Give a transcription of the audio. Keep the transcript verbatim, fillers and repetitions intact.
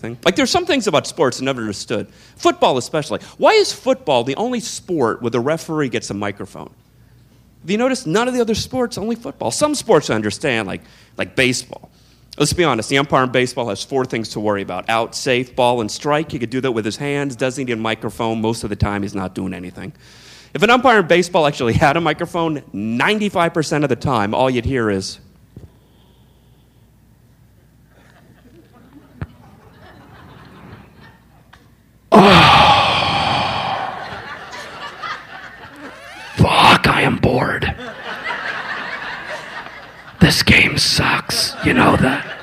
anything. Like, there's some things about sports I never understood. Football especially. Why is football the only sport where the referee gets a microphone? Have you noticed none of the other sports, only football? Some sports I understand, like, like baseball. Let's be honest, the umpire in baseball has four things to worry about. Out, safe, ball, and strike. He could do that with his hands. Doesn't need a microphone. Most of the time, he's not doing anything. If an umpire in baseball actually had a microphone, ninety-five percent of the time, all you'd hear is... Fuck, I am bored. This game sucks. You know that.